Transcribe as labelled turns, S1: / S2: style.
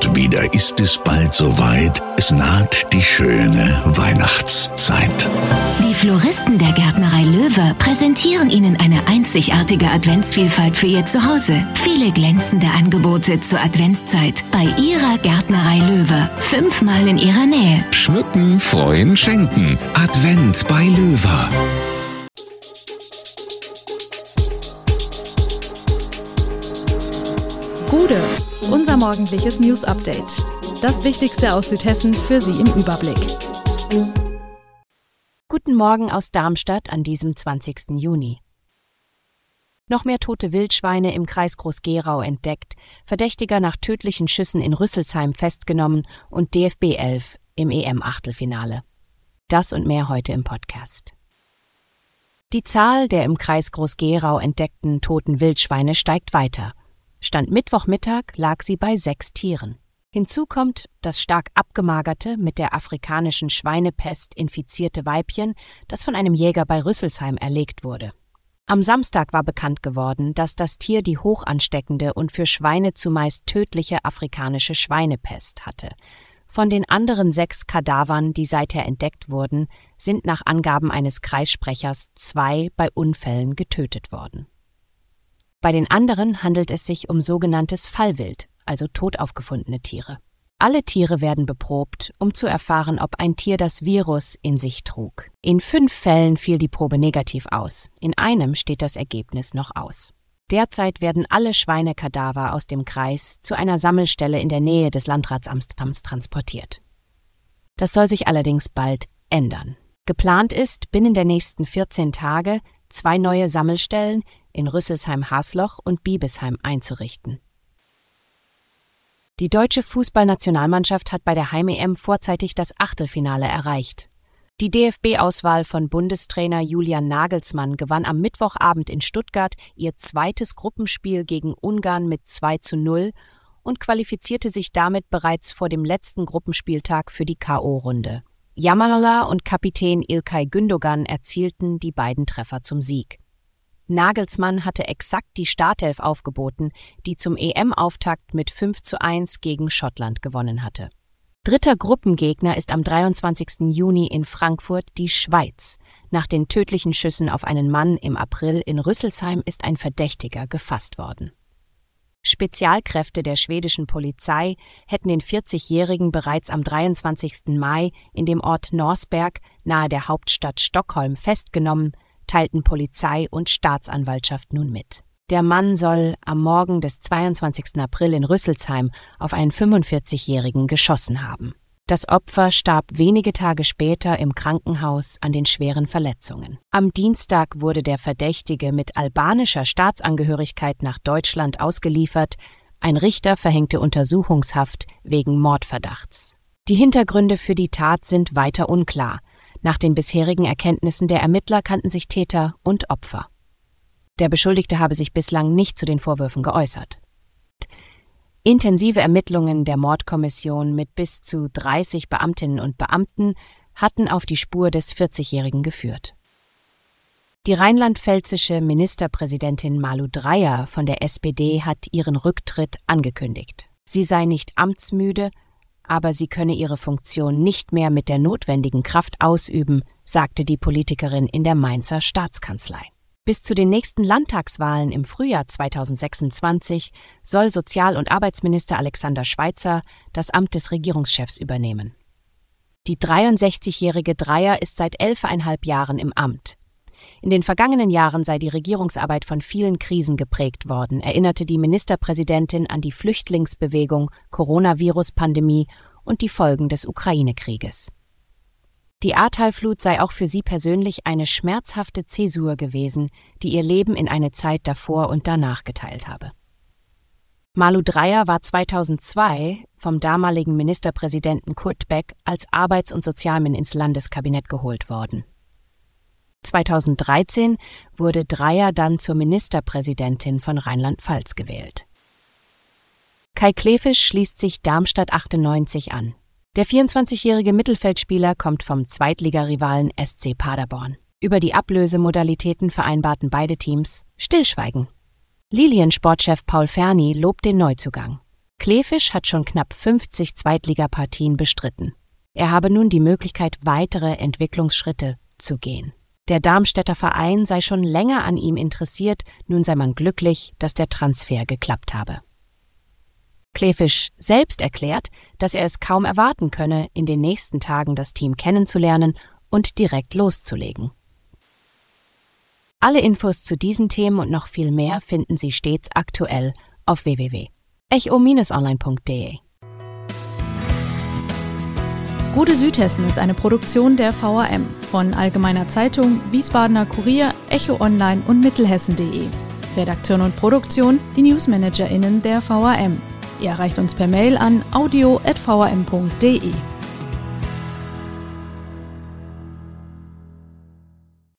S1: Und wieder ist es bald soweit. Es naht die schöne Weihnachtszeit.
S2: Die Floristen der Gärtnerei Löwe präsentieren Ihnen eine einzigartige Adventsvielfalt für Ihr Zuhause. Viele glänzende Angebote zur Adventszeit bei Ihrer Gärtnerei Löwe. 5-mal in Ihrer Nähe.
S3: Schmücken, freuen, schenken. Advent bei Löwe.
S4: Gude, unser morgendliches News-Update. Das Wichtigste aus Südhessen für Sie im Überblick.
S5: Guten Morgen aus Darmstadt an diesem 20. Juni. Noch mehr tote Wildschweine im Kreis Groß-Gerau entdeckt, Verdächtiger nach tödlichen Schüssen in Rüsselsheim festgenommen und DFB 11 im EM-Achtelfinale. Das und mehr heute im Podcast. Die Zahl der im Kreis Groß-Gerau entdeckten toten Wildschweine steigt weiter. Stand Mittwochmittag lag sie bei 6 Tieren. Hinzu kommt das stark abgemagerte, mit der afrikanischen Schweinepest infizierte Weibchen, das von einem Jäger bei Rüsselsheim erlegt wurde. Am Samstag war bekannt geworden, dass das Tier die hochansteckende und für Schweine zumeist tödliche afrikanische Schweinepest hatte. Von den anderen 6 Kadavern, die seither entdeckt wurden, sind nach Angaben eines Kreissprechers 2 bei Unfällen getötet worden. Bei den anderen handelt es sich um sogenanntes Fallwild, also tot aufgefundene Tiere. Alle Tiere werden beprobt, um zu erfahren, ob ein Tier das Virus in sich trug. In 5 Fällen fiel die Probe negativ aus, in einem steht das Ergebnis noch aus. Derzeit werden alle Schweinekadaver aus dem Kreis zu einer Sammelstelle in der Nähe des Landratsamts transportiert. Das soll sich allerdings bald ändern. Geplant ist, binnen der nächsten 14 Tage 2 neue Sammelstellen in Rüsselsheim-Hasloch und Biebesheim einzurichten. Die deutsche Fußballnationalmannschaft hat bei der Heim-EM vorzeitig das Achtelfinale erreicht. Die DFB-Auswahl von Bundestrainer Julian Nagelsmann gewann am Mittwochabend in Stuttgart ihr zweites Gruppenspiel gegen Ungarn mit 2:0 und qualifizierte sich damit bereits vor dem letzten Gruppenspieltag für die K.O.-Runde. Yamallah und Kapitän İlkay Gündoğan erzielten die beiden Treffer zum Sieg. Nagelsmann hatte exakt die Startelf aufgeboten, die zum EM-Auftakt mit 5:1 gegen Schottland gewonnen hatte. Dritter Gruppengegner ist am 23. Juni in Frankfurt die Schweiz. Nach den tödlichen Schüssen auf einen Mann im April in Rüsselsheim ist ein Verdächtiger gefasst worden. Spezialkräfte der schwedischen Polizei hätten den 40-Jährigen bereits am 23. Mai in dem Ort Norsberg nahe der Hauptstadt Stockholm festgenommen, teilten Polizei und Staatsanwaltschaft nun mit. Der Mann soll am Morgen des 22. April in Rüsselsheim auf einen 45-Jährigen geschossen haben. Das Opfer starb wenige Tage später im Krankenhaus an den schweren Verletzungen. Am Dienstag wurde der Verdächtige mit albanischer Staatsangehörigkeit nach Deutschland ausgeliefert. Ein Richter verhängte Untersuchungshaft wegen Mordverdachts. Die Hintergründe für die Tat sind weiter unklar. Nach den bisherigen Erkenntnissen der Ermittler kannten sich Täter und Opfer. Der Beschuldigte habe sich bislang nicht zu den Vorwürfen geäußert. Intensive Ermittlungen der Mordkommission mit bis zu 30 Beamtinnen und Beamten hatten auf die Spur des 40-Jährigen geführt. Die rheinland-pfälzische Ministerpräsidentin Malu Dreyer von der SPD hat ihren Rücktritt angekündigt. Sie sei nicht amtsmüde, aber sie könne ihre Funktion nicht mehr mit der notwendigen Kraft ausüben, sagte die Politikerin in der Mainzer Staatskanzlei. Bis zu den nächsten Landtagswahlen im Frühjahr 2026 soll Sozial- und Arbeitsminister Alexander Schweitzer das Amt des Regierungschefs übernehmen. Die 63-jährige Dreyer ist seit 11,5 Jahren im Amt. In den vergangenen Jahren sei die Regierungsarbeit von vielen Krisen geprägt worden, erinnerte die Ministerpräsidentin an die Flüchtlingsbewegung, Coronavirus-Pandemie und die Folgen des Ukraine-Krieges. Die Ahrtalflut sei auch für sie persönlich eine schmerzhafte Zäsur gewesen, die ihr Leben in eine Zeit davor und danach geteilt habe. Malu Dreyer war 2002 vom damaligen Ministerpräsidenten Kurt Beck als Arbeits- und Sozialministerin ins Landeskabinett geholt worden. 2013 wurde Dreyer dann zur Ministerpräsidentin von Rheinland-Pfalz gewählt. Kai Klefisch schließt sich Darmstadt 98 an. Der 24-jährige Mittelfeldspieler kommt vom Zweitligarivalen SC Paderborn. Über die Ablösemodalitäten vereinbarten beide Teams Stillschweigen. Lilien-Sportchef Paul Ferny lobt den Neuzugang. Kleefisch hat schon knapp 50 Zweitligapartien bestritten. Er habe nun die Möglichkeit, weitere Entwicklungsschritte zu gehen. Der Darmstädter Verein sei schon länger an ihm interessiert, nun sei man glücklich, dass der Transfer geklappt habe. Kleefisch selbst erklärt, dass er es kaum erwarten könne, in den nächsten Tagen das Team kennenzulernen und direkt loszulegen. Alle Infos zu diesen Themen und noch viel mehr finden Sie stets aktuell auf www.echo-online.de.
S4: Gute Südhessen ist eine Produktion der VRM von Allgemeiner Zeitung, Wiesbadener Kurier, Echo Online und Mittelhessen.de. Redaktion und Produktion die NewsmanagerInnen der VRM. Ihr erreicht uns per Mail an audio@vrm.de.